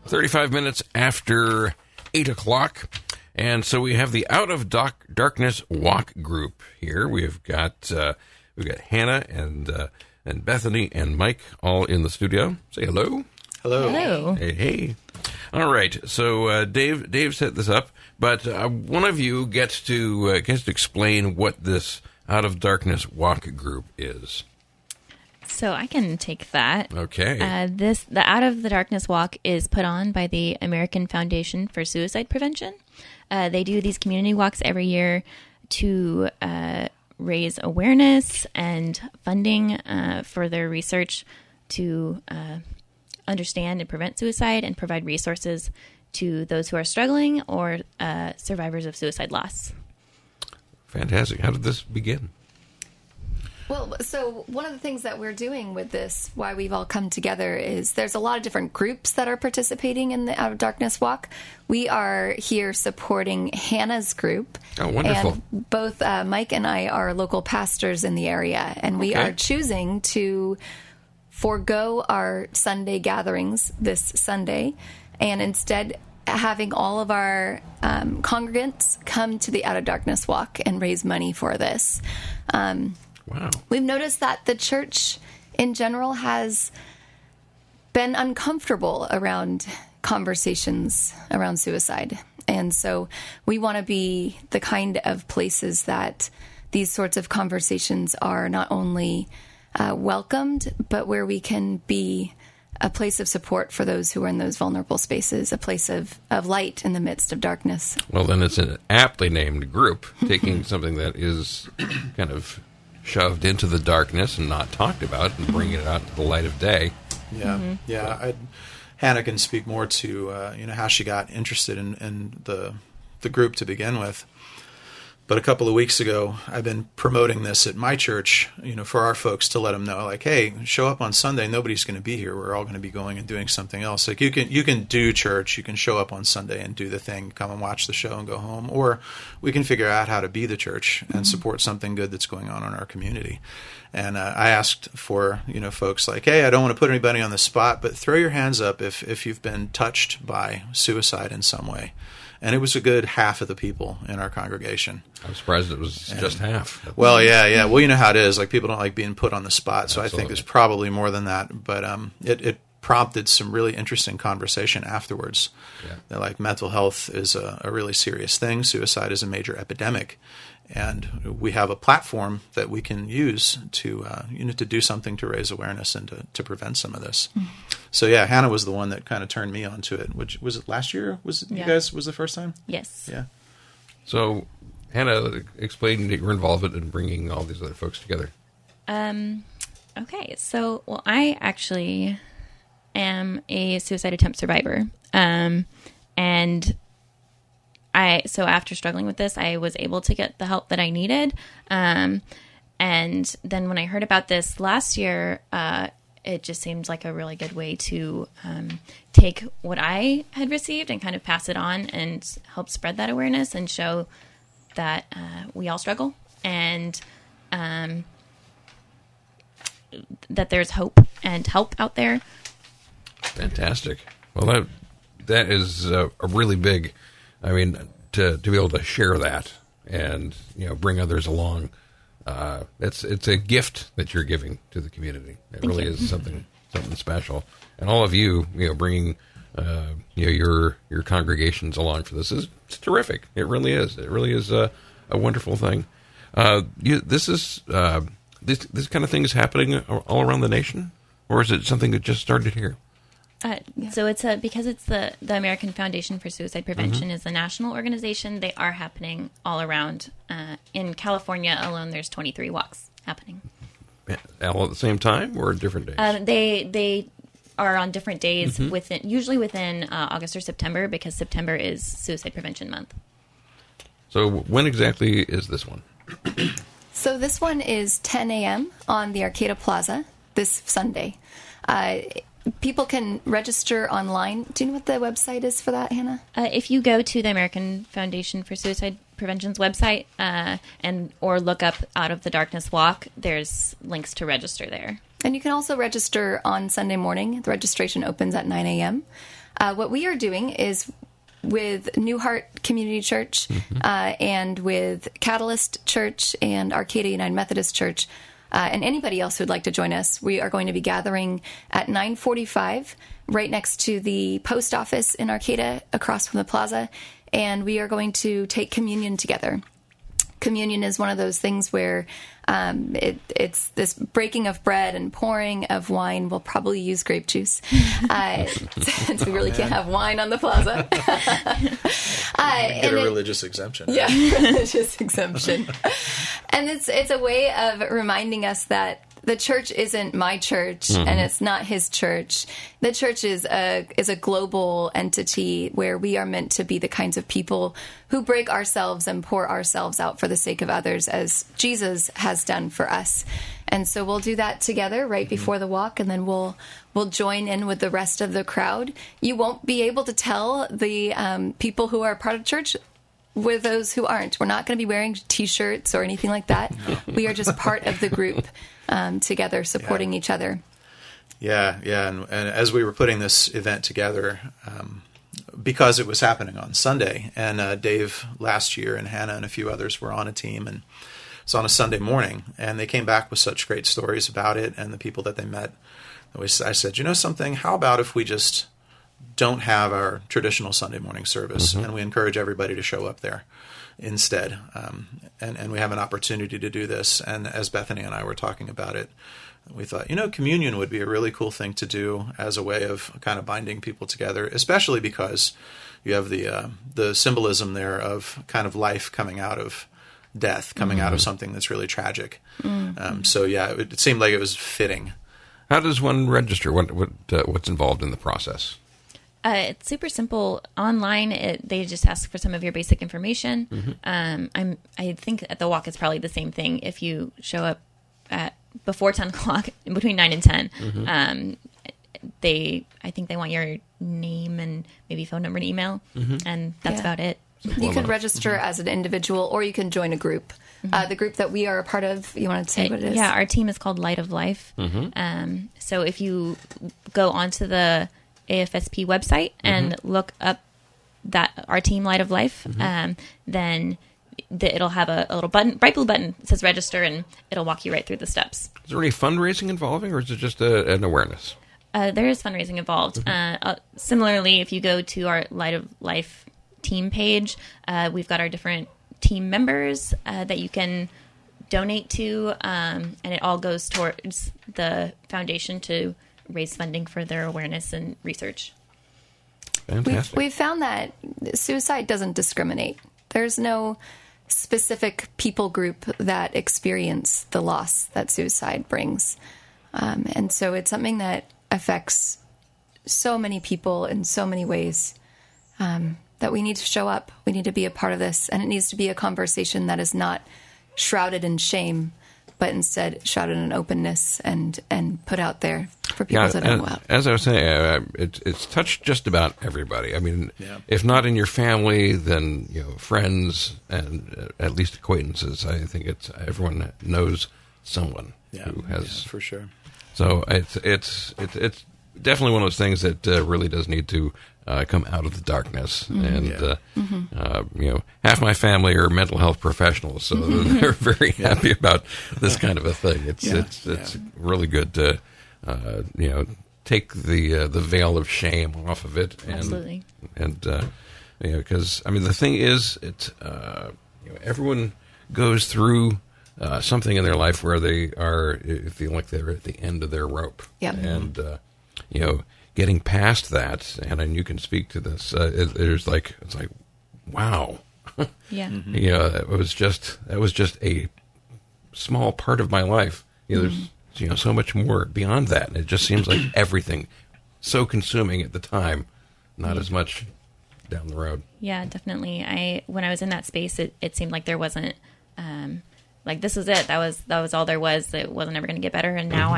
35 minutes after 8 o'clock. And so we have the Out of Darkness Walk group here. We've got Hannah and Bethany and Mike all in the studio. Say hello. Hello. Hello. Hey. All right. So Dave set this up, but one of you gets to explain what this Out of Darkness Walk group is. So I can take that. Okay. The Out of the Darkness Walk is put on by the American Foundation for Suicide Prevention. They do these community walks every year to raise awareness and funding for their research to understand and prevent suicide and provide resources to those who are struggling or survivors of suicide loss. Fantastic. How did this begin? Well, so one of the things that we're doing with this, why we've all come together, is there's a lot of different groups that are participating in the Out of Darkness Walk. We are here supporting Hannah's group. Oh, wonderful. And both Mike and I are local pastors in the area, and we are choosing to forego our Sunday gatherings this Sunday and instead having all of our congregants come to the Out of Darkness Walk and raise money for this. Wow. We've noticed that the church in general has been uncomfortable around conversations around suicide. And so we want to be the kind of places that these sorts of conversations are not only welcomed, but where we can be a place of support for those who are in those vulnerable spaces, a place of light in the midst of darkness. Well, then it's an aptly named group, taking something that is kind of shoved into the darkness and not talked about and bringing it out to the light of day. Yeah. Hannah can speak more to how she got interested in the group to begin with. But a couple of weeks ago, I've been promoting this at my church, for our folks to let them know, like, hey, show up on Sunday. Nobody's going to be here. We're all going to be going and doing something else. Like you can do church. You can show up on Sunday and do the thing, come and watch the show and go home. Or we can figure out how to be the church and support something good that's going on in our community. And I asked for, folks like, hey, I don't want to put anybody on the spot, but throw your hands up if you've been touched by suicide in some way. And it was a good half of the people in our congregation. I'm surprised it was just half. Well, yeah. Well, you know how it is. Like, people don't like being put on the spot, so Absolutely. I think there's probably more than that. But it prompted some really interesting conversation afterwards. Yeah. That, like, mental health is a really serious thing. Suicide is a major epidemic. And we have a platform that we can use to do something to raise awareness and to prevent some of this. Mm-hmm. So yeah, Hannah was the one that kind of turned me onto it. Which was it last year? Was it, you guys was the first time? Yes. Yeah. So Hannah, explain your involvement in bringing all these other folks together. Okay. So, well, I actually am a suicide attempt survivor, and so after struggling with this, I was able to get the help that I needed. And then when I heard about this last year, it just seemed like a really good way to take what I had received and kind of pass it on and help spread that awareness and show that we all struggle and that there's hope and help out there. Fantastic. Well, that is a really big... I mean, to be able to share that and bring others along, it's a gift that you're giving to the community. It really is something special. And all of you, bringing your congregations along for this is terrific. It really is. It really is a wonderful thing. This kind of thing is happening all around the nation, or is it something that just started here? So it's because it's the American Foundation for Suicide Prevention is a national organization. They are happening all around. In California alone, there's 23 walks happening. All at the same time or different days? They are on different days usually within August or September, because September is Suicide Prevention Month. So when exactly is this one? So this one is 10 a.m. on the Arcata Plaza this Sunday. People can register online. Do you know what the website is for that, Hannah? If you go to the American Foundation for Suicide Prevention's website or look up Out of the Darkness Walk, there's links to register there. And you can also register on Sunday morning. The registration opens at 9 a.m. What we are doing is with New Heart Community Church and with Catalyst Church and Arcadia United Methodist Church, and anybody else who would like to join us, we are going to be gathering at 9:45 right next to the post office in Arcata, across from the plaza, and we are going to take communion together. Communion is one of those things where it's this breaking of bread and pouring of wine. We'll probably use grape juice since we really can't have wine on the plaza. Get a religious exemption. Yeah, religious exemption. And it's a way of reminding us that the church isn't my church and it's not his church. The church is a global entity where we are meant to be the kinds of people who break ourselves and pour ourselves out for the sake of others, as Jesus has done for us. And so we'll do that together right before the walk, and then we'll join in with the rest of the crowd. You won't be able to tell the people who are part of church with those who aren't. We're not going to be wearing T-shirts or anything like that. We are just part of the group together, supporting each other. Yeah. And as we were putting this event together, because it was happening on Sunday, and Dave last year and Hannah and a few others were on a team, and it's on a Sunday morning, and they came back with such great stories about it and the people that they met. I said, you know something, how about if we just don't have our traditional Sunday morning service and we encourage everybody to show up there instead. And we have an opportunity to do this. And as Bethany and I were talking about it, we thought, communion would be a really cool thing to do as a way of kind of binding people together, especially because you have the symbolism there of kind of life coming out of death, coming out of something that's really tragic. So yeah, it seemed like it was fitting. How does one register? What's involved in the process? It's super simple. Online, they just ask for some of your basic information. I think at the walk it's probably the same thing. If you show up at before 10 o'clock, between 9 and 10, I think they want your name and maybe phone number and email, and that's about it. You can register as an individual, or you can join a group. The group that we are a part of, you want to say what it is? Yeah, our team is called Light of Life. So if you go onto the AFSP website and look up our team, Light of Life, then it'll have a little button, bright blue button that says register, and it'll walk you right through the steps. Is there any fundraising involving, or is it just an awareness? There is fundraising involved. Similarly, if you go to our Light of Life team page, we've got our different team members that you can donate to, and it all goes towards the foundation to raise funding for their awareness and research. Fantastic. We've found that suicide doesn't discriminate. There's no specific people group that experience the loss that suicide brings. And so it's something that affects so many people in so many ways, that we need to show up. We need to be a part of this. And it needs to be a conversation that is not shrouded in shame, but instead shrouded in openness and put out there for people to know about. As I was saying, it's touched just about everybody. I mean, if not in your family, then friends and at least acquaintances. I think everyone knows someone who has for sure. So it's definitely one of those things that really does need to come out of the darkness. And half my family are mental health professionals, so they're very happy about this kind of a thing. It's really good to take the veil of shame off of it. Absolutely. And because the thing is, it's everyone goes through something in their life where they are feeling like they're at the end of their rope. Yep. And getting past that, and you can speak to this. It's like, wow. Yeah. That was just a small part of my life. There's so much more beyond that. And it just seems like everything so consuming at the time, not as much down the road. Yeah, definitely. When I was in that space, it seemed like there wasn't like this was it. That was all there was. It wasn't ever going to get better. And now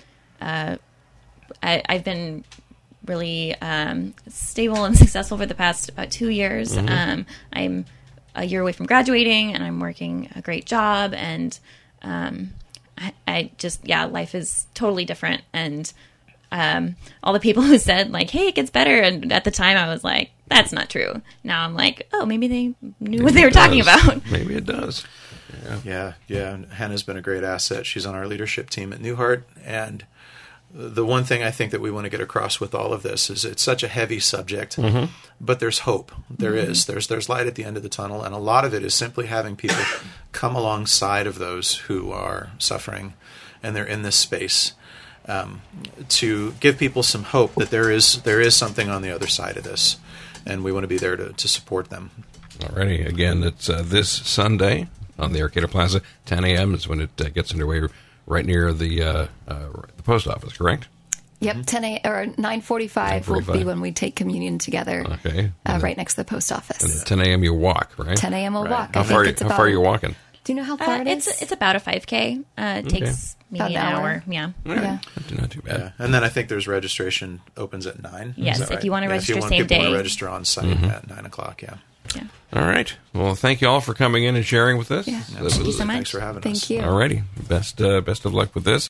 I've been really stable and successful for the past about 2 years. I'm a year away from graduating, and I'm working a great job, and I just life is totally different, and all the people who said like, "Hey, it gets better," and at the time I was like, "That's not true." Now I'm like, "Oh, maybe they knew what they were talking about." Maybe it does. Yeah. Hannah's been a great asset. She's on our leadership team at Newhart, and the one thing I think that we want to get across with all of this is it's such a heavy subject, but there's hope. There is. There's light at the end of the tunnel, and a lot of it is simply having people come alongside of those who are suffering, and they're in this space, to give people some hope that there is something on the other side of this, and we want to be there to support them. Alrighty, again, it's this Sunday on the Arcata Plaza, 10 a.m. is when it gets underway, right near the post office, correct? Yep, 10 a.m. or 9:45 will be when we take communion together. Okay, right next to the post office. And at 10 a.m. you walk, right? 10 a.m. we'll walk. How far are you walking? Do you know how far it is? It's about a 5K. It takes maybe About an an hour. hour. Yeah. Yeah. Not too bad. Yeah. And then I think there's registration opens at 9. Yes, Is that if you want to register if you want same people day. to register on site at 9 o'clock, yeah. Yeah. All right. Well, thank you all for coming in and sharing with us. Yeah. Thank you so much. Thanks for having us. Thank you. Alrighty. Best of luck with this.